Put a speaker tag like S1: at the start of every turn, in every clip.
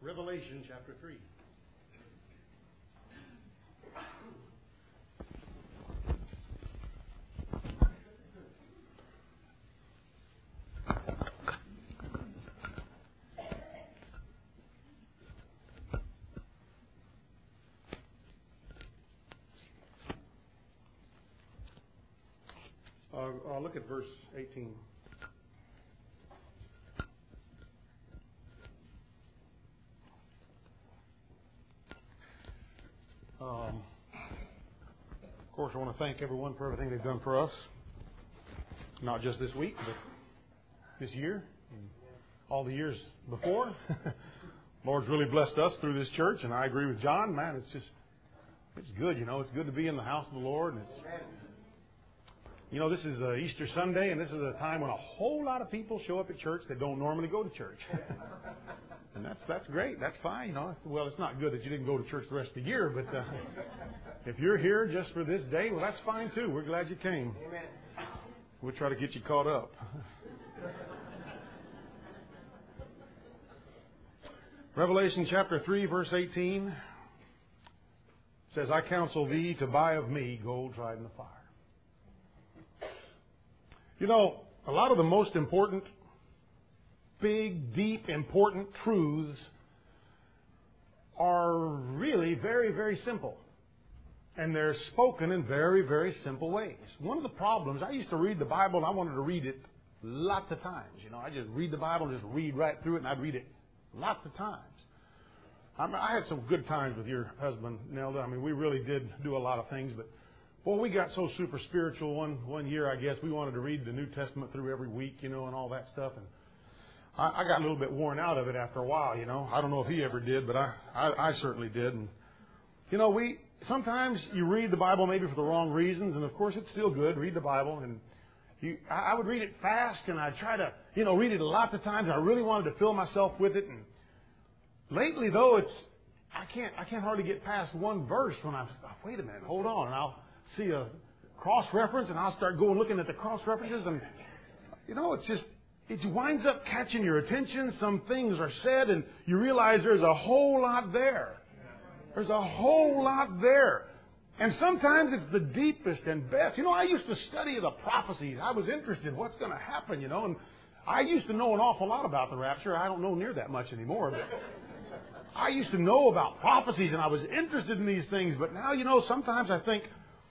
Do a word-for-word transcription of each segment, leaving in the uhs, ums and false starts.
S1: Revelation chapter three. Uh, I'll look at verse eighteen. Um, of course, I want to thank everyone for everything they've done for us. Not just this week, but this year and all the years before. Lord's really blessed us through this church, and I agree with John. Man, it's just, it's good, you know. It's good to be in the house of the Lord. And it's, you know, this is uh, Easter Sunday, and this is a time when a whole lot of people show up at church that don't normally go to church. And that's that's great. That's fine. You know, well, it's not good that you didn't go to church the rest of the year, but uh, if you're here just for this day, well, that's fine too. We're glad you came.
S2: Amen.
S1: We'll try to get you caught up. Revelation chapter three, verse eighteen says, "I counsel thee to buy of me gold tried in the fire." You know, a lot of the most important, big, deep, important truths are really very, very simple. And they're spoken in very, very simple ways. One of the problems, I used to read the Bible and I wanted to read it lots of times. You know, I just read the Bible, just read right through it, and I'd read it lots of times. I mean, I had some good times with your husband, Nelda. I mean, we really did do a lot of things, but boy, we got so super spiritual one one year, I guess. We wanted to read the New Testament through every week, you know, and all that stuff. And I, I got a little bit worn out of it after a while, you know. I don't know if he ever did, but I, I, I certainly did. And, you know, we sometimes you read the Bible maybe for the wrong reasons, and of course it's still good. Read the Bible, and you, I, I would read it fast, and I'd try to, you know, read it lots of times. And I really wanted to fill myself with it. And lately, though, it's I can't I can't hardly get past one verse when I'm, oh, wait a minute, hold on, and I'll see a cross reference, and I'll start going looking at the cross references, and you know, it's just it winds up catching your attention. Some things are said, and you realize there's a whole lot there. There's a whole lot there. And sometimes it's the deepest and best. You know, I used to study the prophecies. I was interested in what's going to happen, you know, and I used to know an awful lot about the rapture. I don't know near that much anymore, but I used to know about prophecies, and I was interested in these things. But now, you know, sometimes I think,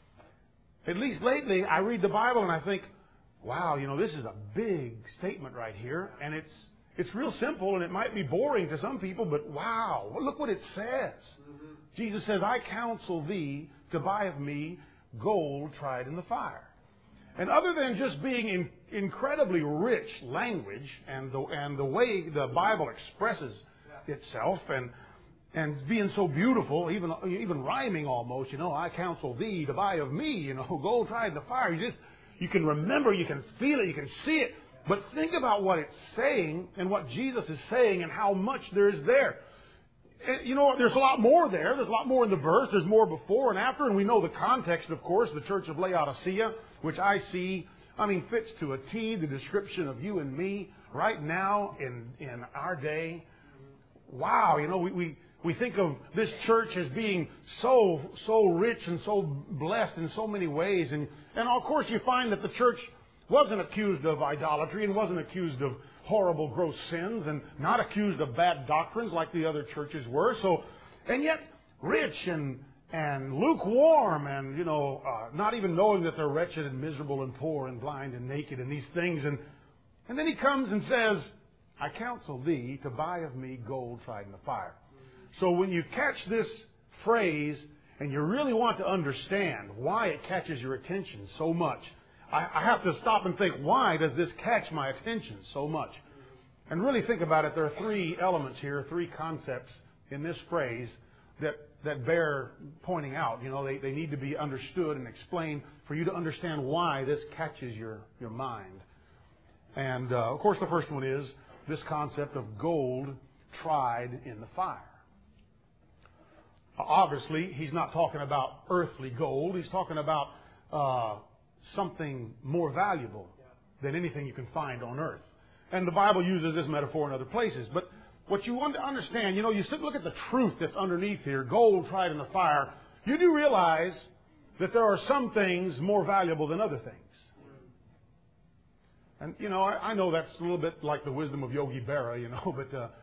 S1: at least lately, I read the Bible and I think, wow, you know, this is a big statement right here. And it's it's real simple, and it might be boring to some people, but wow, look what it says. Mm-hmm. Jesus says, "I counsel thee to buy of me gold tried in the fire." And other than just being in incredibly rich language and the, and the way the Bible expresses itself and And being so beautiful, even even rhyming almost, you know, "I counsel thee to buy of me, you know, gold tried in the fire." You just, you can remember, you can feel it, you can see it. But think about what it's saying and what Jesus is saying and how much there is there. And, you know, there's a lot more there. There's a lot more in the verse. There's more before and after. And we know the context, of course, the church of Laodicea, which I see, I mean, fits to a T the description of you and me right now in, in our day. Wow, you know, we... we We think of this church as being so, so rich and so blessed in so many ways. And, and of course you find that the church wasn't accused of idolatry and wasn't accused of horrible, gross sins and not accused of bad doctrines like the other churches were. So, and yet rich and, and lukewarm and, you know, uh, not even knowing that they're wretched and miserable and poor and blind and naked and these things. And, and then he comes and says, "I counsel thee to buy of me gold tried in the fire." So when you catch this phrase and you really want to understand why it catches your attention so much, I, I have to stop and think, why does this catch my attention so much? And really think about it. There are three elements here, three concepts in this phrase that, that bear pointing out. You know, they, they need to be understood and explained for you to understand why this catches your, your mind. And, uh, of course, the first one is this concept of gold tried in the fire. Obviously, he's not talking about earthly gold. He's talking about uh, something more valuable than anything you can find on earth. And the Bible uses this metaphor in other places. But what you want to understand, you know, you sit and look at the truth that's underneath here, gold tried in the fire. You do realize that there are some things more valuable than other things. And, you know, I, I know that's a little bit like the wisdom of Yogi Berra, you know, but uh,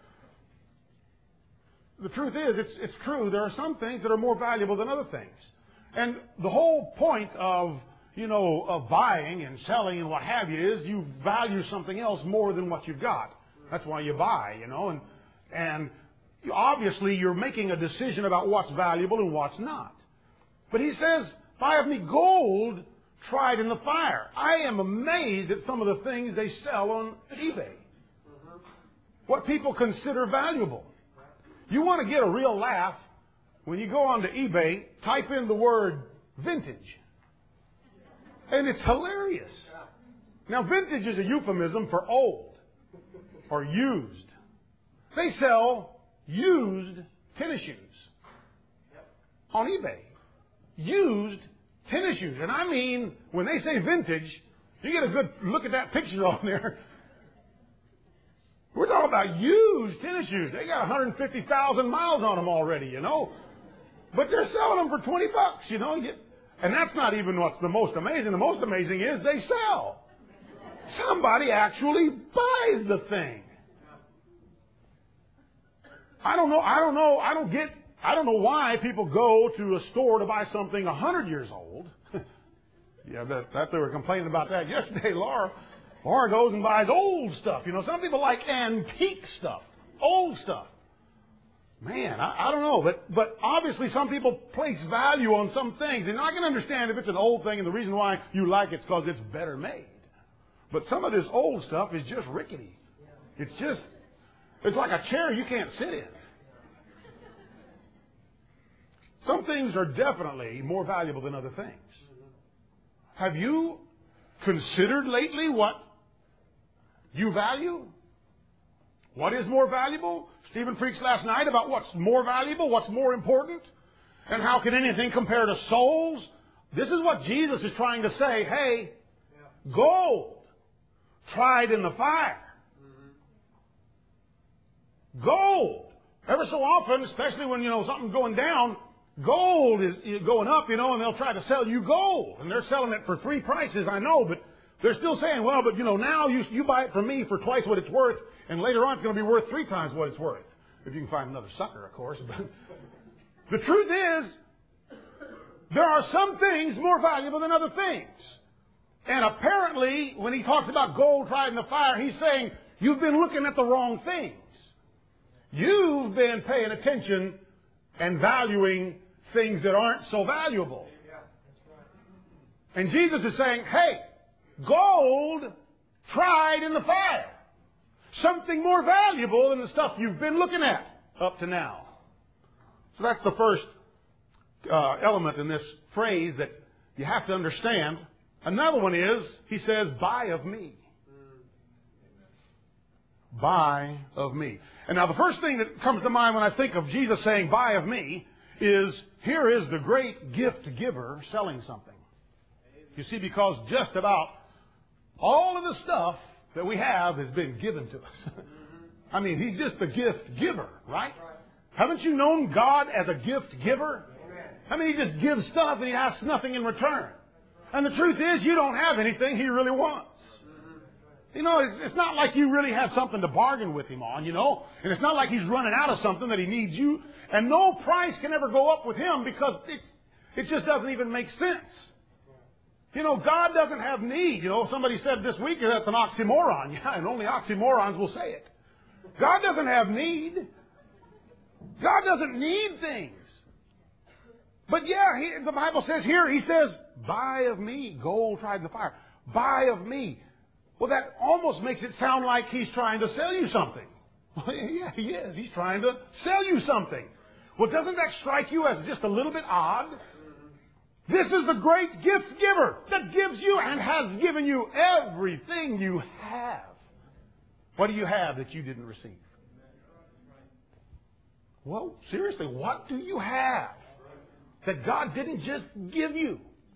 S1: the truth is, it's, it's true. There are some things that are more valuable than other things. And the whole point of, you know, of buying and selling and what have you is you value something else more than what you've got. That's why you buy, you know, and, and you, obviously you're making a decision about what's valuable and what's not. But he says, buy of me gold tried in the fire. I am amazed at some of the things they sell on eBay. What people consider valuable. You want to get a real laugh, when you go onto eBay, type in the word vintage. And it's hilarious. Now, vintage is a euphemism for old or used. They sell used tennis shoes on eBay. Used tennis shoes. And I mean, when they say vintage, you get a good look at that picture on there. We're talking about used tennis shoes. They got one hundred fifty thousand miles on them already, you know. But they're selling them for twenty bucks, you know. And that's not even what's the most amazing. The most amazing is they sell. Somebody actually buys the thing. I don't know. I don't know. I don't get. I don't know why people go to a store to buy something a hundred years old. yeah, that, that they were complaining about that yesterday. Laura, Laura goes and buys old stuff. You know, some people like antique stuff, old stuff. Man, I, I don't know, but but obviously some people place value on some things, and I can understand if it's an old thing, and the reason why you like it's because it's better made. But some of this old stuff is just rickety. It's just, it's like a chair you can't sit in. Some things are definitely more valuable than other things. Have you considered lately what you value? What is more valuable? Stephen preached last night about what's more valuable, what's more important, and how can anything compare to souls? This is what Jesus is trying to say. Hey, gold tried in the fire. Gold. Ever so often, especially when, you know, something's going down, gold is going up, you know, and they'll try to sell you gold. And they're selling it for three prices, I know, but they're still saying, well, but, you know, now you, you buy it from me for twice what it's worth, and later on it's going to be worth three times what it's worth. If you can find another sucker, of course. But the truth is, there are some things more valuable than other things. And apparently, when he talks about gold tried in the fire, he's saying, you've been looking at the wrong things. You've been paying attention and valuing things that aren't so valuable. And Jesus is saying, hey, gold tried in the fire. Something more valuable than the stuff you've been looking at up to now. So that's the first uh, element in this phrase that you have to understand. Another one is, he says, buy of me. Buy of me. And now the first thing that comes to mind when I think of Jesus saying, buy of me, is here is the great gift giver selling something. You see, because just about all of the stuff that we have has been given to us. I mean, he's just the gift giver, right? Haven't you known God as a gift giver? I mean, he just gives stuff and he asks nothing in return. And the truth is, you don't have anything he really wants. You know, it's, it's not like you really have something to bargain with him on, you know. And it's not like he's running out of something that he needs you. And no price can ever go up with him because it, it just doesn't even make sense. You know, God doesn't have need. You know, somebody said this week that's an oxymoron. Yeah, and only oxymorons will say it. God doesn't have need. God doesn't need things. But yeah, he, the Bible says here, he says, buy of me gold tried in the fire. Buy of me. Well, that almost makes it sound like he's trying to sell you something. Well, yeah, he is. He's trying to sell you something. Well, doesn't that strike you as just a little bit odd? This is the great gift giver that gives you and has given you everything you have. What do you have that you didn't receive? Well, seriously, what do you have that God didn't just give you?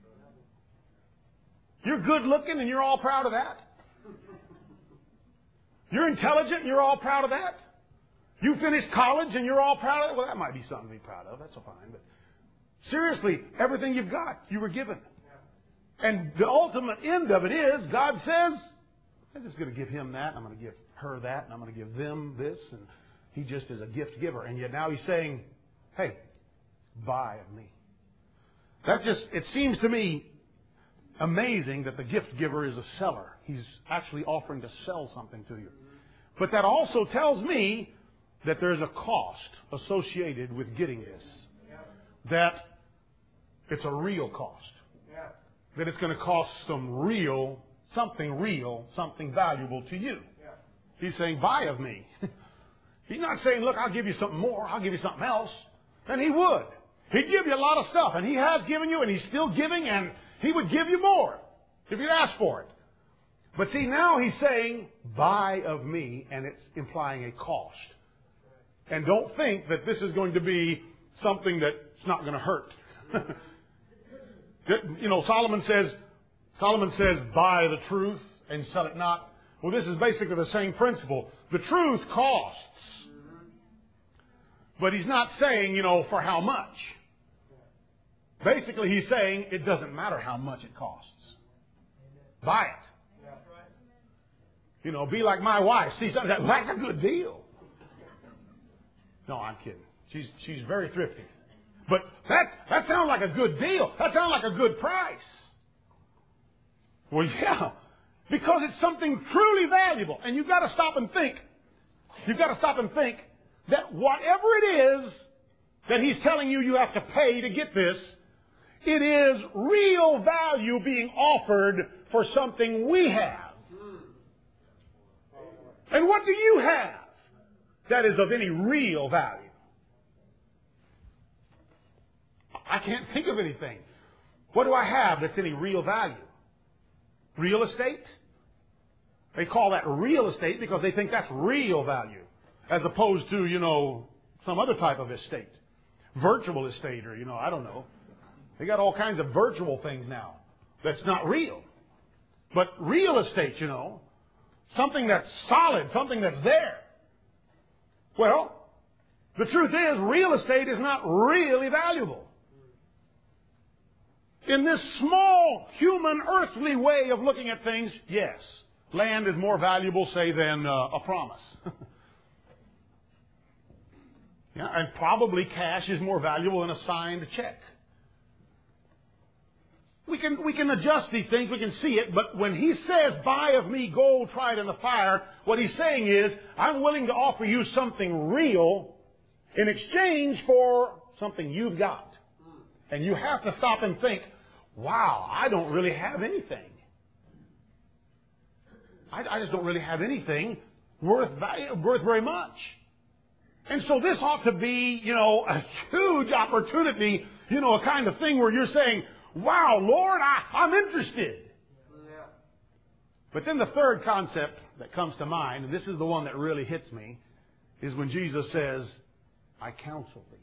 S1: You're good looking and you're all proud of that. You're intelligent and you're all proud of that. You finished college and you're all proud of it. Well, that might be something to be proud of. That's fine. But seriously, everything you've got, you were given. And the ultimate end of it is, God says, I'm just going to give him that, and I'm going to give her that, and I'm going to give them this, and he just is a gift giver. And yet now he's saying, hey, buy of me. That just, it seems to me amazing that the gift giver is a seller. He's actually offering to sell something to you. But that also tells me that there's a cost associated with getting this. That it's a real cost. That it's going to cost some real, something real, something valuable to you. He's saying, buy of me. He's not saying, look, I'll give you something more, I'll give you something else. And he would. He'd give you a lot of stuff, and he has given you, and he's still giving, and he would give you more if you'd ask for it. But see, now he's saying, buy of me, and it's implying a cost. And don't think that this is going to be something that's not going to hurt. You know, Solomon says, Solomon says, buy the truth and sell it not. Well, this is basically the same principle. The truth costs. But he's not saying, you know, for how much. Basically, he's saying it doesn't matter how much it costs. Buy it. You know, be like my wife. See something, that's a good deal. No, I'm kidding. She's she's very thrifty. But that that sounds like a good deal. That sounds like a good price. Well, yeah, because it's something truly valuable. And you've got to stop and think. You've got to stop and think that whatever it is that he's telling you you have to pay to get this, it is real value being offered for something we have. And what do you have that is of any real value? I can't think of anything. What do I have that's any real value? Real estate? They call that real estate because they think that's real value, as opposed to, you know, some other type of estate. Virtual estate, or, you know, I don't know. They got all kinds of virtual things now that's not real. But real estate, you know, something that's solid, something that's there. Well, the truth is, real estate is not really valuable. In this small, human, earthly way of looking at things, yes, land is more valuable, say, than uh, a promise. Yeah, and probably cash is more valuable than a signed check. We can, we can adjust these things, we can see it, but when he says, buy of me gold tried in the fire, what he's saying is, I'm willing to offer you something real in exchange for something you've got. And you have to stop and think, wow, I don't really have anything. I, I just don't really have anything worth value, worth very much. And so this ought to be, you know, a huge opportunity, you know, a kind of thing where you're saying, wow, Lord, I, I'm interested. Yeah. But then the third concept that comes to mind, and this is the one that really hits me, is when Jesus says, I counsel thee.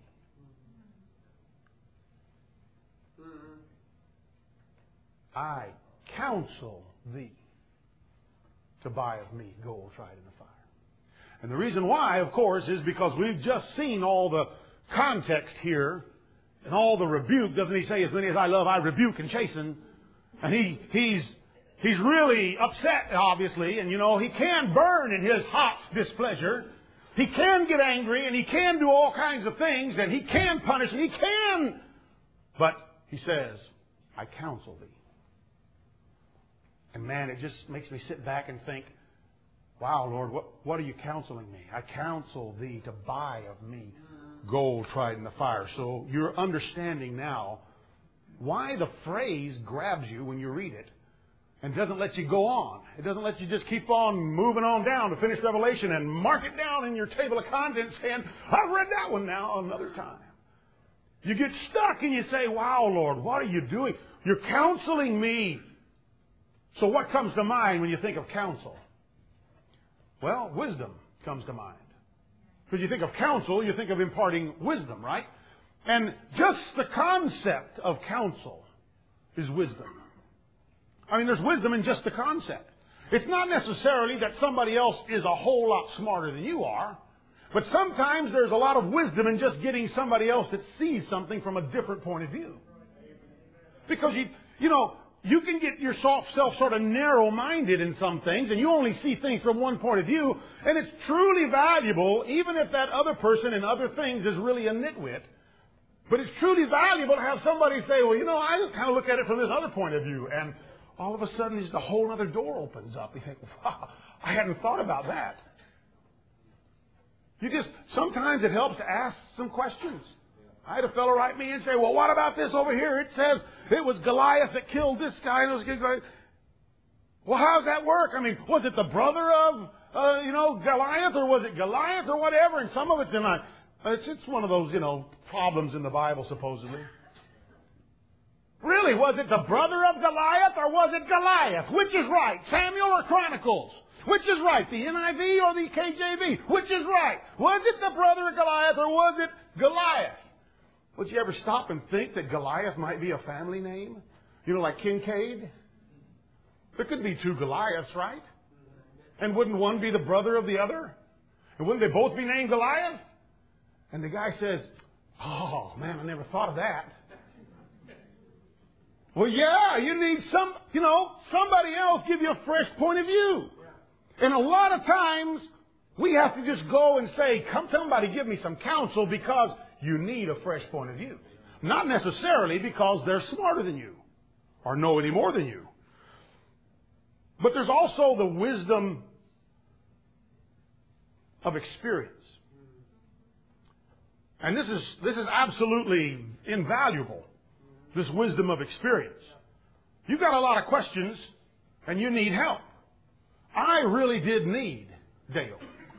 S1: I counsel thee to buy of me gold tried in the fire. And the reason why, of course, is because we've just seen all the context here and all the rebuke. Doesn't he say, as many as I love, I rebuke and chasten? And he, he's, he's really upset, obviously, and you know, he can burn in his hot displeasure. He can get angry, and he can do all kinds of things, and he can punish, and he can. But he says, I counsel thee. And man, it just makes me sit back and think, wow, Lord, what, what are you counseling me? I counsel thee to buy of me gold tried in the fire. So you're understanding now why the phrase grabs you when you read it and doesn't let you go on. It doesn't let you just keep on moving on down to finish Revelation and mark it down in your table of contents saying, I've read that one now another time. You get stuck and you say, wow, Lord, what are you doing? You're counseling me. So what comes to mind when you think of counsel? Well, wisdom comes to mind. Because you think of counsel, you think of imparting wisdom, right? And just the concept of counsel is wisdom. I mean, there's wisdom in just the concept. It's not necessarily that somebody else is a whole lot smarter than you are, But sometimes there's a lot of wisdom in just getting somebody else that sees something from a different point of view. Because, you, you know, you can get yourself sort of narrow-minded in some things, and you only see things from one point of view, and it's truly valuable, even if that other person in other things is really a nitwit. But it's truly valuable to have somebody say, well, you know, I just kind of look at it from this other point of view, and all of a sudden just a whole other door opens up. You think, wow, I hadn't thought about that. You just, sometimes it helps to ask some questions. I had a fellow write me and say, well, what about this over here? It says it was Goliath that killed this guy. And it was Goliath. Well, how does that work? I mean, was it the brother of, uh, you know, Goliath, or was it Goliath or whatever? And some of it's in my, it's, it's one of those, you know, problems in the Bible, supposedly. Really, was it the brother of Goliath or was it Goliath? Which is right, Samuel or Chronicles? Which is right, the N I V or the K J V? Which is right? Was it the brother of Goliath or was it Goliath? Would you ever stop and think that Goliath might be a family name? You know, like Kincaid? There could be two Goliaths, right? And wouldn't one be the brother of the other? And wouldn't they both be named Goliath? And the guy says, oh, man, I never thought of that. Well, yeah, you need some, you know, somebody else give you a fresh point of view. And a lot of times, we have to just go and say, come, somebody give me some counsel, because you need a fresh point of view. Not necessarily because they're smarter than you or know any more than you. But there's also the wisdom of experience. And this is, this is absolutely invaluable, this wisdom of experience. You've got a lot of questions and you need help. I really did need Dale.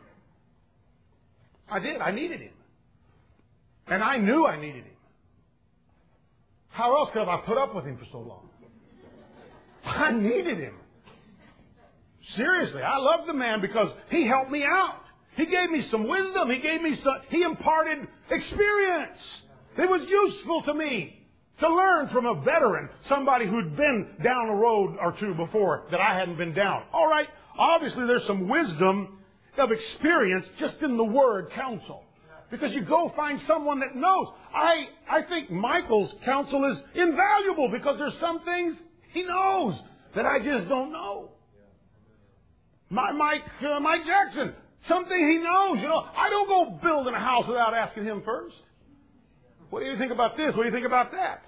S1: I did. I needed him. And I knew I needed him. How else could have I put up with him for so long? I needed him. Seriously, I loved the man because he helped me out. He gave me some wisdom. He gave me some, he imparted experience. It was useful to me to learn from a veteran, somebody who'd been down a road or two before that I hadn't been down. All right, obviously there's some wisdom of experience just in the word counsel. Because you go find someone that knows. I, I think Michael's counsel is invaluable because there's some things he knows that I just don't know. My, Mike, uh, Mike Jackson, something he knows. You know, I don't go building a house without asking him first. What do you think about this? What do you think about that?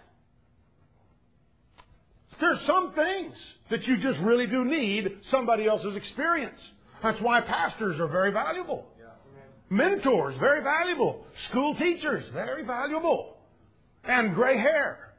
S1: There's some things that you just really do need somebody else's experience. That's why pastors are very valuable. Mentors, very valuable. School teachers, very valuable. And gray hair.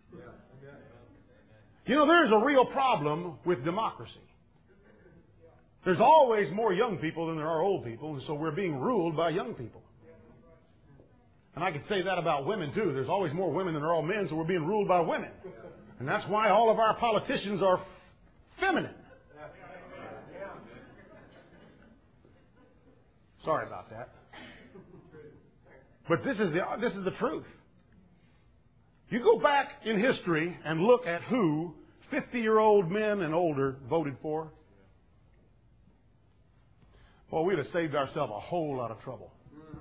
S1: You know, there's a real problem with democracy. There's always more young people than there are old people, and so we're being ruled by young people. And I could say that about women, too. There's always more women than there are men, so we're being ruled by women. And that's why all of our politicians are feminine. Sorry about that. But this is the, this is the truth. You go back in history and look at who fifty-year-old men and older voted for. Well, we'd have saved ourselves a whole lot of trouble.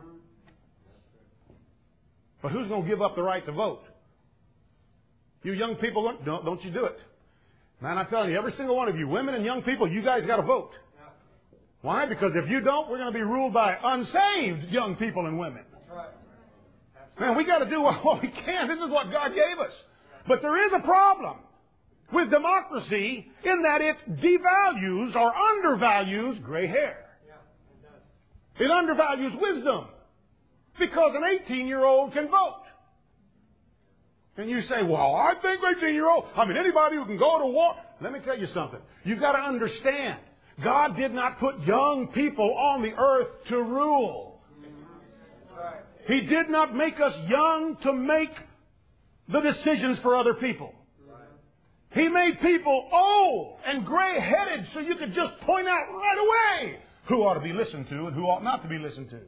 S1: But who's going to give up the right to vote? You young people, don't, don't you do it. Man, I'm telling you, every single one of you, women and young people, you guys got to vote. Why? Because if you don't, we're going to be ruled by unsaved young people and women. Man, we got to do what we can. This is what God gave us. But there is a problem with democracy in that it devalues or undervalues gray hair. It undervalues wisdom because an eighteen-year-old can vote. And you say, well, I think eighteen-year-old, I mean, anybody who can go to war. Let me tell you something. You've got to understand. God did not put young people on the earth to rule. He did not make us young to make the decisions for other people. He made people old and gray-headed so you could just point out right away who ought to be listened to and who ought not to be listened to.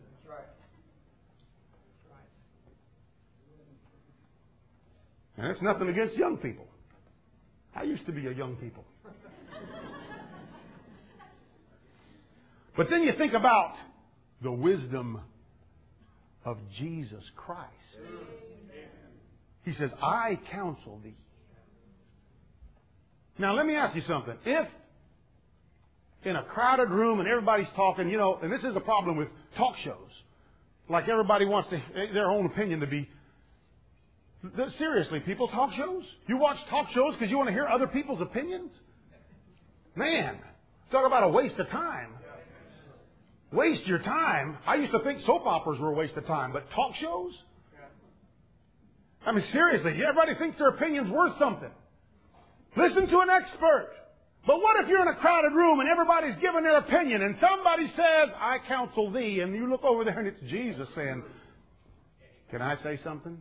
S1: And it's nothing against young people. I used to be a young people. But then you think about the wisdom of Jesus Christ. He says, I counsel thee. Now, let me ask you something. If in a crowded room and everybody's talking, you know, and this is a problem with talk shows, like everybody wants to, their own opinion to be. Seriously, people, talk shows? You watch talk shows because you want to hear other people's opinions? Man, talk about a waste of time. Waste your time. I used to think soap operas were a waste of time, but talk shows? I mean, seriously, everybody thinks their opinion's worth something. Listen to an expert. But what if you're in a crowded room and everybody's giving their opinion and somebody says, I counsel thee, and you look over there and it's Jesus saying, can I say something?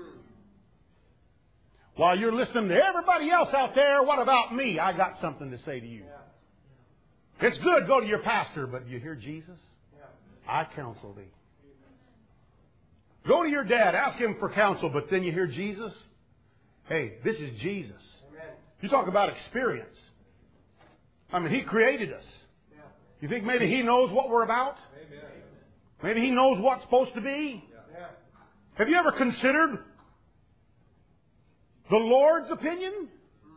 S1: While you're listening to everybody else out there, what about me? I got something to say to you. It's good, go to your pastor, but you hear Jesus? I counsel thee. Go to your dad, ask him for counsel, but then you hear Jesus? Hey, this is Jesus. You talk about experience. I mean, He created us. You think maybe He knows what we're about? Maybe He knows what's supposed to be? Have you ever considered the Lord's opinion?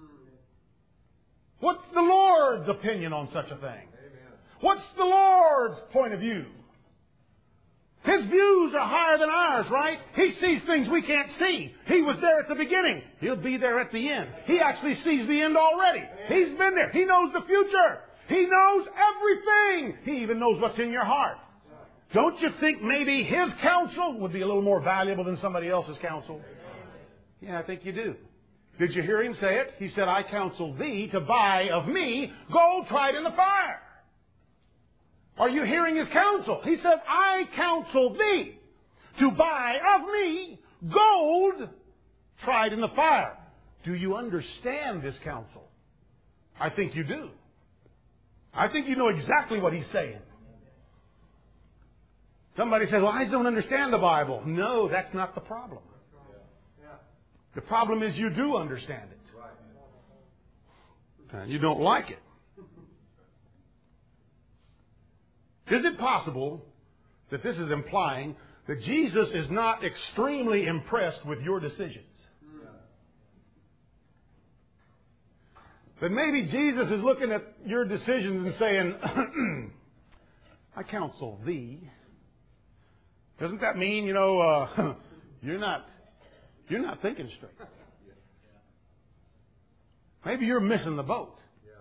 S1: What's the Lord's opinion on such a thing? What's the Lord's point of view? His views are higher than ours, right? He sees things we can't see. He was there at the beginning. He'll be there at the end. He actually sees the end already. He's been there. He knows the future. He knows everything. He even knows what's in your heart. Don't you think maybe His counsel would be a little more valuable than somebody else's counsel? Yeah, I think you do. Did you hear Him say it? He said, I counsel thee to buy of me gold tried in the fire. Are you hearing His counsel? He said, I counsel thee to buy of me gold tried in the fire. Do you understand this counsel? I think you do. I think you know exactly what He's saying. Somebody says, well, I don't understand the Bible. No, that's not the problem. The problem is you do understand it. And you don't like it. Is it possible that this is implying that Jesus is not extremely impressed with your decisions? That maybe Jesus is looking at your decisions and saying, I counsel thee. Doesn't that mean, you know, uh, you're not you're not thinking straight? Maybe you're missing the boat.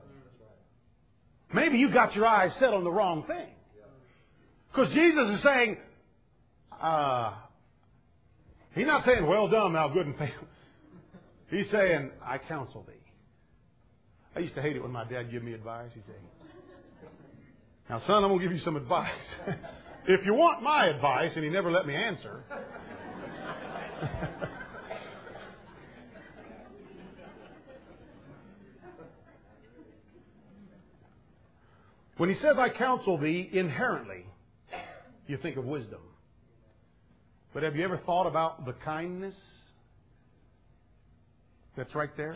S1: Maybe you got your eyes set on the wrong thing. Because Jesus is saying, uh, He's not saying, well done, thou good and faithful. He's saying, I counsel thee. I used to hate it when my dad gave me advice. He'd say, now, son, I'm going to give you some advice. If you want my advice, and he never let me answer. When he says, I counsel thee, inherently, you think of wisdom. But have you ever thought about the kindness that's right there?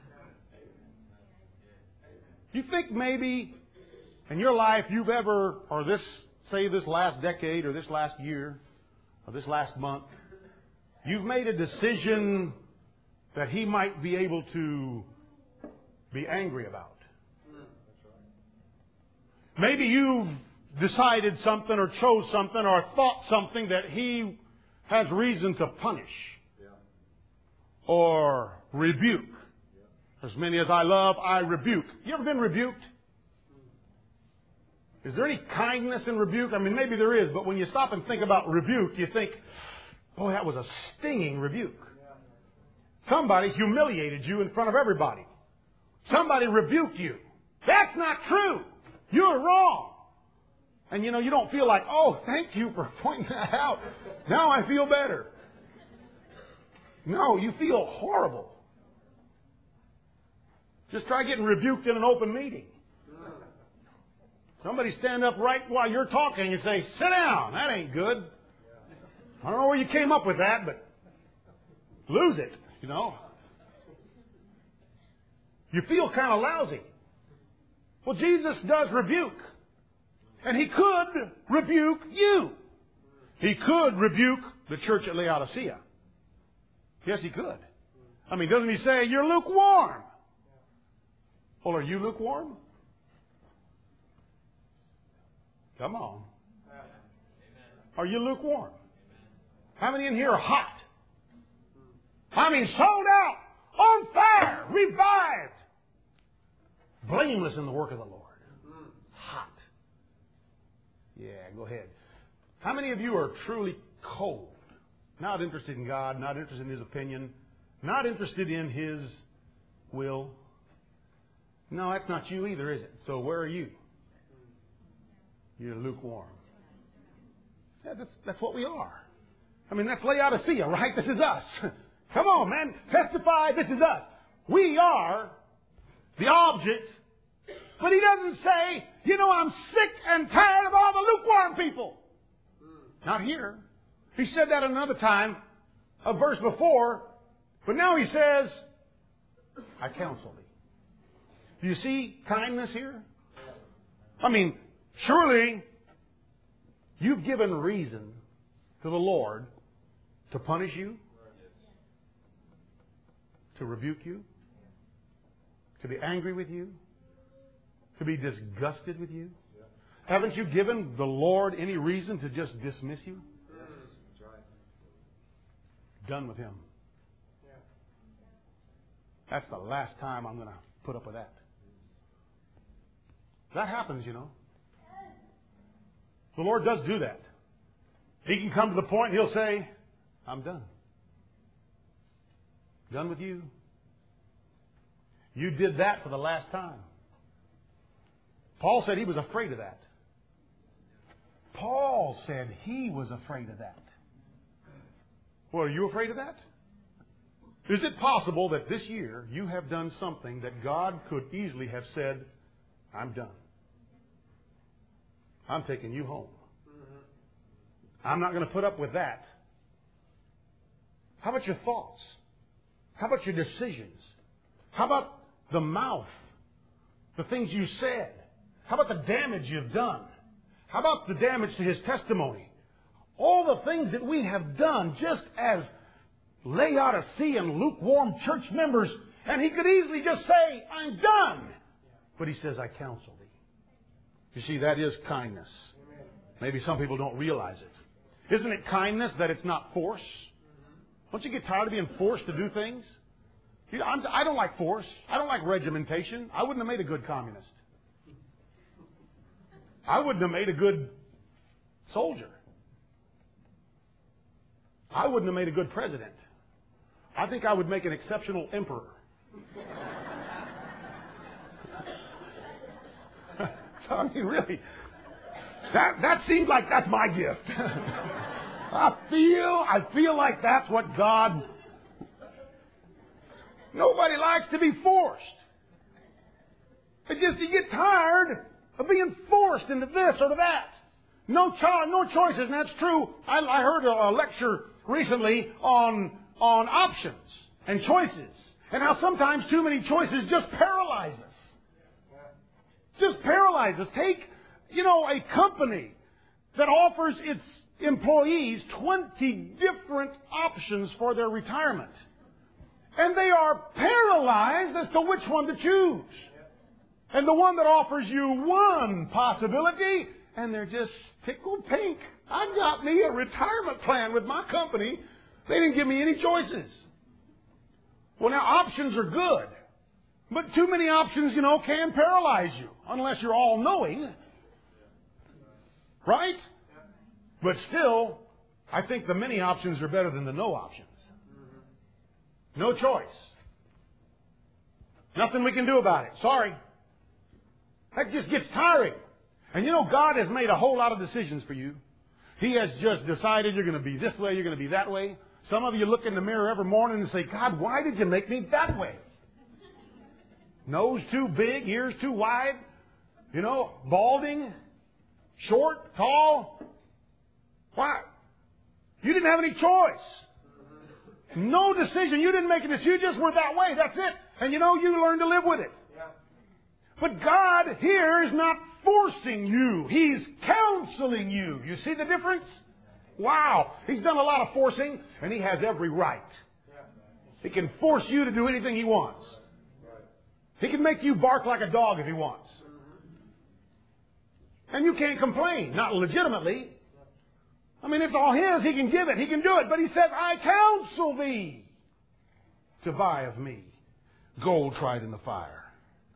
S1: You think maybe in your life you've ever, or this, say this last decade, or this last year, or this last month, you've made a decision that He might be able to be angry about? Maybe you've decided something or chose something or thought something that He has reason to punish or rebuke. As many as I love, I rebuke. You ever been rebuked? Is there any kindness in rebuke? I mean, maybe there is, but when you stop and think about rebuke, you think, boy, that was a stinging rebuke. Somebody humiliated you in front of everybody. Somebody rebuked you. That's not true. You're wrong. And you know, you don't feel like, oh, thank you for pointing that out. Now I feel better. No, you feel horrible. Just try getting rebuked in an open meeting. Somebody stand up right while you're talking and say, sit down. That ain't good. I don't know where you came up with that, but lose it, you know. You feel kind of lousy. Well, Jesus does rebuke. And He could rebuke you. He could rebuke the church at Laodicea. Yes, He could. I mean, doesn't He say, you're lukewarm? Well, are you lukewarm? Come on. Are you lukewarm? How many in here are hot? I mean, sold out, on fire, revived, blameless in the work of the Lord. Hot. Yeah, go ahead. How many of you are truly cold? Not interested in God, not interested in His opinion, not interested in His will? No, that's not you either, is it? So where are you? You're lukewarm. Yeah, that's, that's what we are. I mean, that's Laodicea, right? This is us. Come on, man. Testify, this is us. We are the object. But He doesn't say, you know, I'm sick and tired of all the lukewarm people. Not here. He said that another time, a verse before. But now He says, I counsel thee. Do you see kindness here? I mean, surely you've given reason to the Lord to punish you, to rebuke you, to be angry with you, to be disgusted with you. Haven't you given the Lord any reason to just dismiss you? Done with Him. That's the last time I'm going to put up with that. That happens, you know. The Lord does do that. He can come to the point and He'll say, I'm done. Done with you. You did that for the last time. Paul said he was afraid of that. Paul said he was afraid of that. Well, are you afraid of that? Is it possible that this year you have done something that God could easily have said, I'm done. I'm taking you home. I'm not going to put up with that. How about your thoughts? How about your decisions? How about the mouth? The things you said? How about the damage you've done? How about the damage to His testimony? All the things that we have done just as Laodicean lukewarm church members, and He could easily just say, I'm done. But He says, I counsel thee. You see, that is kindness. Maybe some people don't realize it. Isn't it kindness that it's not force? Don't you get tired of being forced to do things? You know, I'm, I don't like force. I don't like regimentation. I wouldn't have made a good communist. I wouldn't have made a good soldier. I wouldn't have made a good president. I think I would make an exceptional emperor. So, I mean, really, that, that seems like that's my gift. I feel, I feel like that's what God... Nobody likes to be forced. It just, you get tired of being forced into this or to that. No cho- no choices, and that's true. I, I heard a, a lecture recently on, on options and choices, and how sometimes too many choices just paralyze us. Just paralyze us. Take, you know, a company that offers its employees twenty different options for their retirement. And they are paralyzed as to which one to choose. And the one that offers you one possibility, and they're just tickled pink. I got me a retirement plan with my company. They didn't give me any choices. Well, now, options are good. But too many options, you know, can paralyze you. Unless you're all-knowing. Right? But still, I think the many options are better than the no options. No choice. Nothing we can do about it. Sorry. That just gets tiring. And you know, God has made a whole lot of decisions for you. He has just decided you're going to be this way, you're going to be that way. Some of you look in the mirror every morning and say, God, why did you make me that way? Nose too big, ears too wide, you know, balding, short, tall. Why? You didn't have any choice. No decision. You didn't make a decision. You just were that way. That's it. And you know, you learned to live with it. But God here is not forcing you. He's counseling you. You see the difference? Wow. He's done a lot of forcing, and He has every right. He can force you to do anything He wants. He can make you bark like a dog if He wants. And you can't complain. Not legitimately. I mean, it's all His. He can give it. He can do it. But He says, I counsel thee to buy of me gold tried in the fire.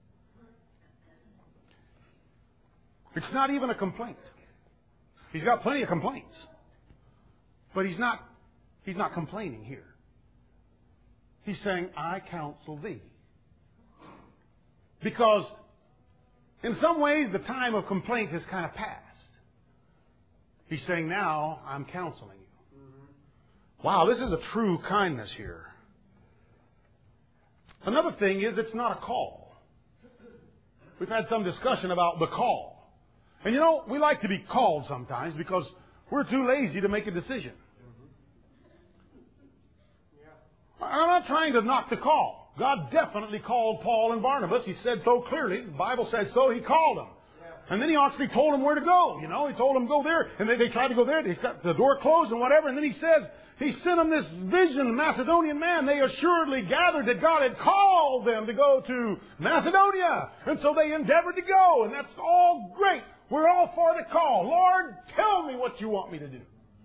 S1: It's not even a complaint. He's got plenty of complaints. But He's not, He's not complaining here. He's saying, I counsel thee. Because in some ways the time of complaint has kind of passed. He's saying, now I'm counseling you. Mm-hmm. Wow, this is a true kindness here. Another thing is it's not a call. We've had some discussion about the call. And you know, we like to be called sometimes because we're too lazy to make a decision. Mm-hmm. Yeah. I'm not trying to knock the call. God definitely called Paul and Barnabas. He said so clearly. The Bible says so. He called them. And then He actually told them where to go. You know, He told them go there. And they, they tried to go there. They got the door closed and whatever. And then He says, He sent them this vision, Macedonian man. They assuredly gathered that God had called them to go to Macedonia. And so they endeavored to go. And that's all great. We're all for the call. Lord, tell me what you want me to do.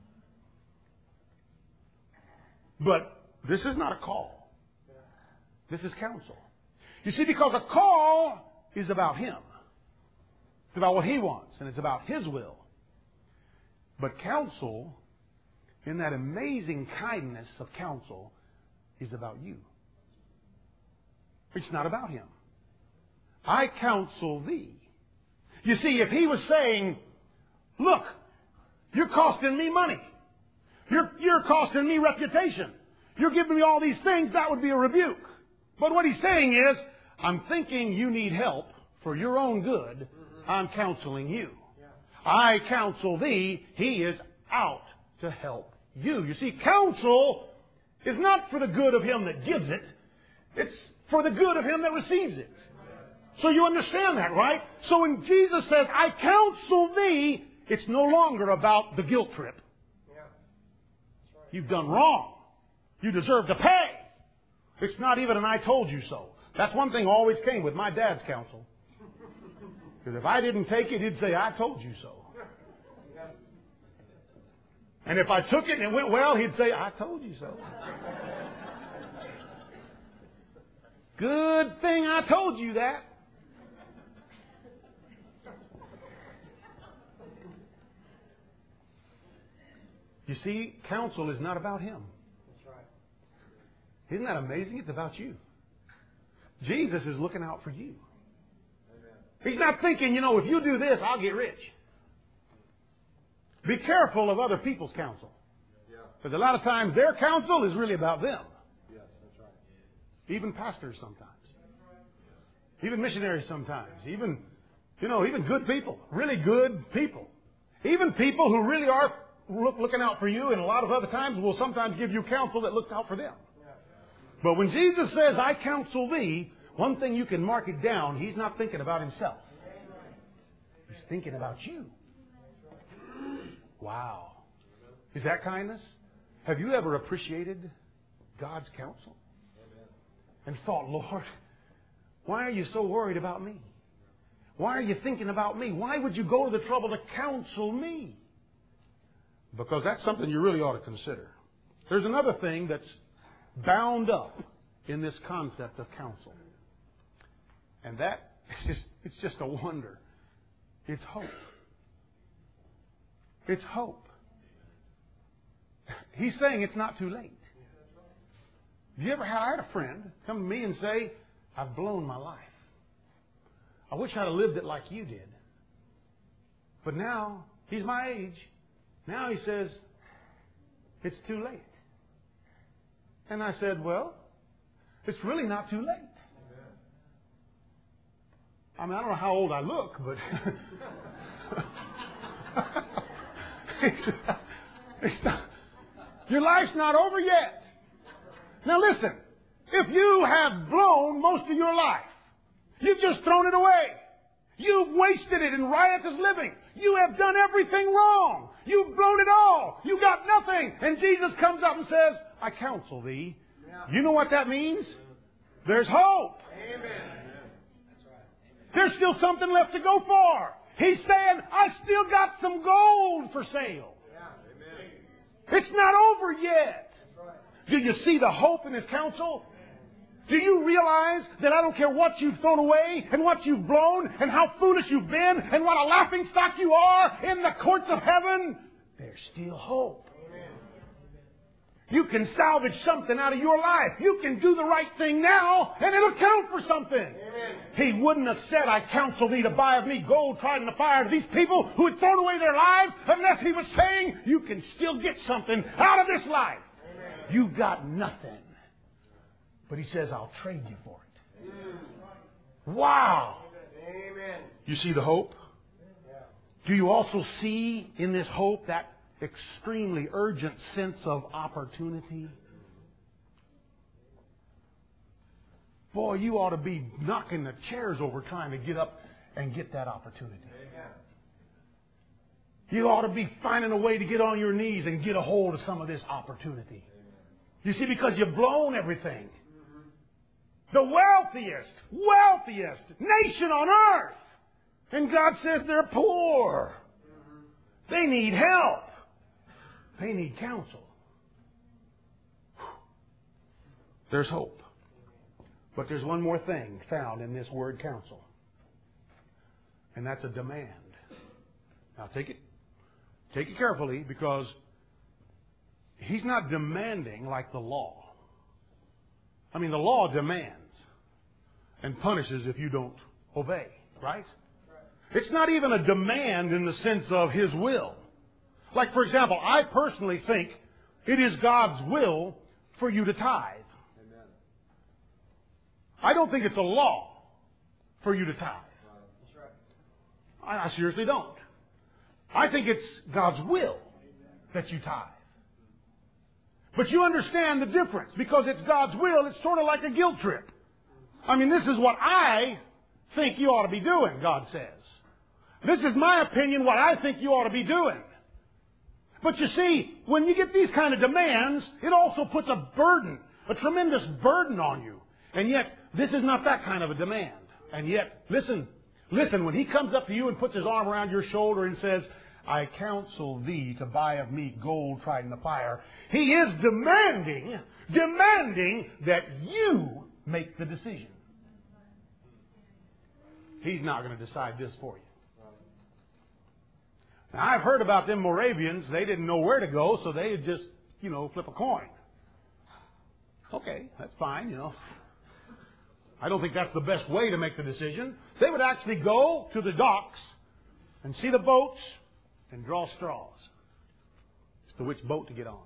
S1: But this is not a call. This is counsel. You see, because a call is about Him. It's about what He wants, and it's about His will. But counsel, in that amazing kindness of counsel, is about you. It's not about Him. I counsel thee. You see, if He was saying, look, you're costing me money. You're, you're costing me reputation. You're giving me all these things, that would be a rebuke. But what He's saying is, I'm thinking you need help for your own good. I'm counseling you. I counsel thee. He is out to help you. You see, counsel is not for the good of him that gives it. It's for the good of him that receives it. So you understand that, right? So when Jesus says, I counsel thee, it's no longer about the guilt trip. You've done wrong. You deserve to pay. It's not even an I told you so. That's one thing always came with my dad's counsel. Because if I didn't take it, he'd say, I told you so. And if I took it and it went well, he'd say, I told you so. Good thing I told you that. You see, counsel is not about him. Isn't that amazing? It's about you. Jesus is looking out for you. He's not thinking, you know, if you do this, I'll get rich. Be careful of other people's counsel. Because a lot of times their counsel is really about them. Even pastors sometimes. Even missionaries sometimes. Even, you know, even good people. Really good people. Even people who really are look, looking out for you, and a lot of other times will sometimes give you counsel that looks out for them. But when Jesus says, I counsel thee, one thing you can mark it down, He's not thinking about Himself. He's thinking about you. Wow. Is that kindness? Have you ever appreciated God's counsel? And thought, Lord, why are you so worried about me? Why are you thinking about me? Why would you go to the trouble to counsel me? Because that's something you really ought to consider. There's another thing that's bound up in this concept of counsel. And that is just, it's just a wonder. It's hope. It's hope. He's saying it's not too late. Have you ever had, I had a friend come to me and say, I've blown my life. I wish I'd have lived it like you did. But now, he's my age. Now he says, it's too late. And I said, well, it's really not too late. I mean, I don't know how old I look, but it's, it's not, your life's not over yet. Now listen, if you have blown most of your life, you've just thrown it away. You've wasted it in riotous living. You have done everything wrong. You've blown it all. You got nothing. And Jesus comes up and says, I counsel thee. Yeah. You know what that means? There's hope. Amen. There's still something left to go for. He's saying, I still got some gold for sale. Yeah. It's not over yet. Right. Do you see the hope in His counsel? Do you realize that I don't care what you've thrown away and what you've blown and how foolish you've been and what a laughing stock you are in the courts of heaven? There's still hope. Amen. You can salvage something out of your life. You can do the right thing now and it'll count for something. Amen. He wouldn't have said, I counsel thee to buy of me gold tried in the fire to these people who had thrown away their lives, unless He was saying, you can still get something out of this life. Amen. You've got nothing. But He says, I'll trade you for it. Wow. Amen. You see the hope? Do you also see in this hope that extremely urgent sense of opportunity? Boy, you ought to be knocking the chairs over trying to get up and get that opportunity. You ought to be finding a way to get on your knees and get a hold of some of this opportunity. You see, because you've blown everything. The wealthiest, wealthiest nation on earth. And God says they're poor. They need help. They need counsel. There's hope. But there's one more thing found in this word counsel. And that's a demand. Now take it, take it carefully, because He's not demanding like the law. I mean, the law demands and punishes if you don't obey, right? It's not even a demand in the sense of His will. Like, for example, I personally think it is God's will for you to tithe. Amen. I don't think it's a law for you to tithe. I, I seriously don't. I think it's God's will that you tithe. But you understand the difference. Because it's God's will, it's sort of like a guilt trip. I mean, this is what I think you ought to be doing, God says. This is my opinion, what I think you ought to be doing. But you see, when you get these kind of demands, it also puts a burden, a tremendous burden on you. And yet, this is not that kind of a demand. And yet, listen, listen, when He comes up to you and puts His arm around your shoulder and says, I counsel thee to buy of me gold tried in the fire, He is demanding, demanding that you make the decision. He's not going to decide this for you. Now, I've heard about them Moravians. They didn't know where to go, so they would just, you know, flip a coin. Okay, that's fine, you know. I don't think that's the best way to make the decision. They would actually go to the docks and see the boats and draw straws as to which boat to get on.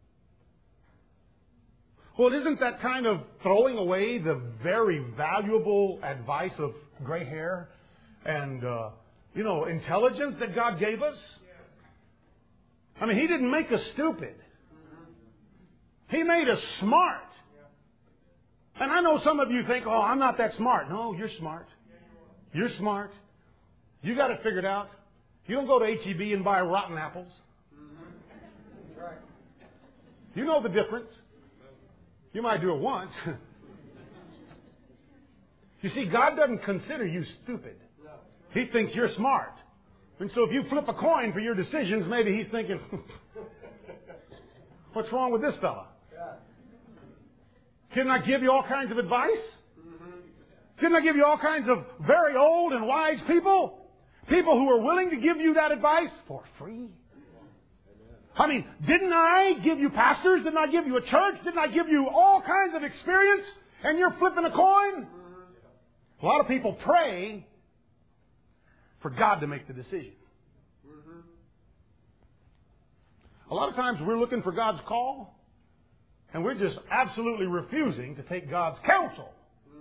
S1: Well, isn't that kind of throwing away the very valuable advice of gray hair and, uh, you know, intelligence that God gave us? I mean, He didn't make us stupid. He made us smart. And I know some of you think, oh, I'm not that smart. No, you're smart. You're smart. You got it figured out. You don't go to H E B and buy rotten apples. You know the difference. You might do it once. You see, God doesn't consider you stupid. He thinks you're smart. And so if you flip a coin for your decisions, maybe He's thinking, what's wrong with this fella? Didn't I give you all kinds of advice? Didn't I give you all kinds of very old and wise people? People who are willing to give you that advice for free? I mean, didn't I give you pastors? Didn't I give you a church? Didn't I give you all kinds of experience? And you're flipping a coin? A lot of people pray for God to make the decision. A lot of times we're looking for God's call, and we're just absolutely refusing to take God's counsel.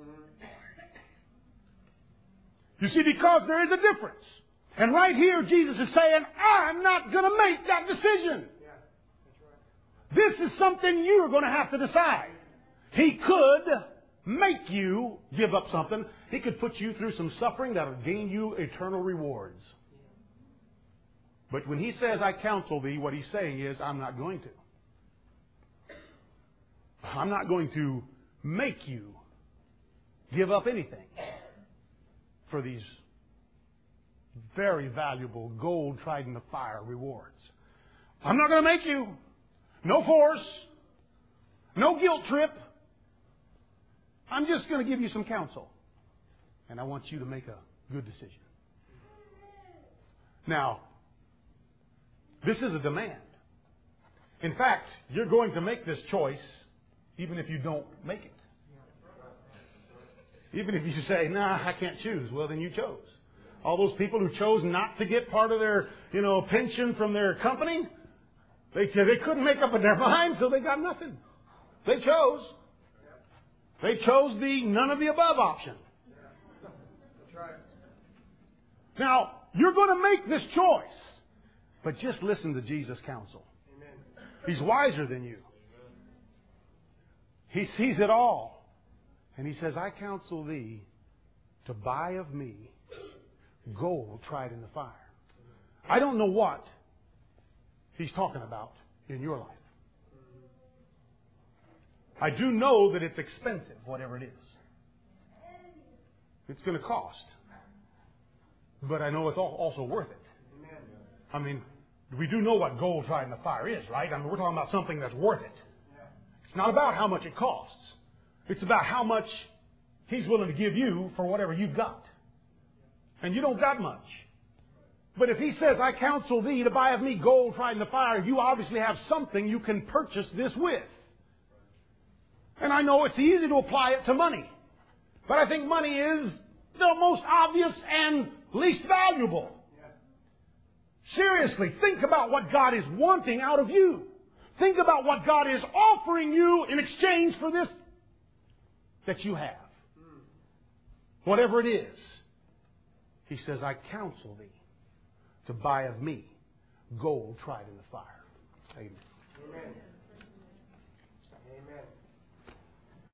S1: You see, because there is a difference. And right here, Jesus is saying, I'm not going to make that decision. This is something you're going to have to decide. He could make you give up something. He could put you through some suffering that will gain you eternal rewards. But when He says, I counsel thee, what He's saying is, I'm not going to. I'm not going to make you give up anything for these very valuable gold tried in the fire rewards. I'm not going to make you. No force. No guilt trip. I'm just going to give you some counsel. And I want you to make a good decision. Now, this is a demand. In fact, you're going to make this choice even if you don't make it. Even if you say, nah, I can't choose. Well, then you chose. All those people who chose not to get part of their, you know, pension from their company, they, they couldn't make up in their mind, so they got nothing. They chose. They chose the none of the above option. Now, you're going to make this choice, but just listen to Jesus' counsel. He's wiser than you. He sees it all. And He says, I counsel thee to buy of me gold tried in the fire. I don't know what He's talking about in your life. I do know that it's expensive, whatever it is. It's going to cost. But I know it's also worth it. I mean, we do know what gold tried in the fire is, right? I mean, we're talking about something that's worth it. It's not about how much it costs. It's about how much He's willing to give you for whatever you've got. And you don't got much. But if He says, I counsel thee to buy of me gold tried in the fire, you obviously have something you can purchase this with. And I know it's easy to apply it to money. But I think money is the most obvious and least valuable. Seriously, think about what God is wanting out of you. Think about what God is offering you in exchange for this that you have. Whatever it is. He says, I counsel thee to buy of me gold tried in the fire. Amen. Amen. Amen.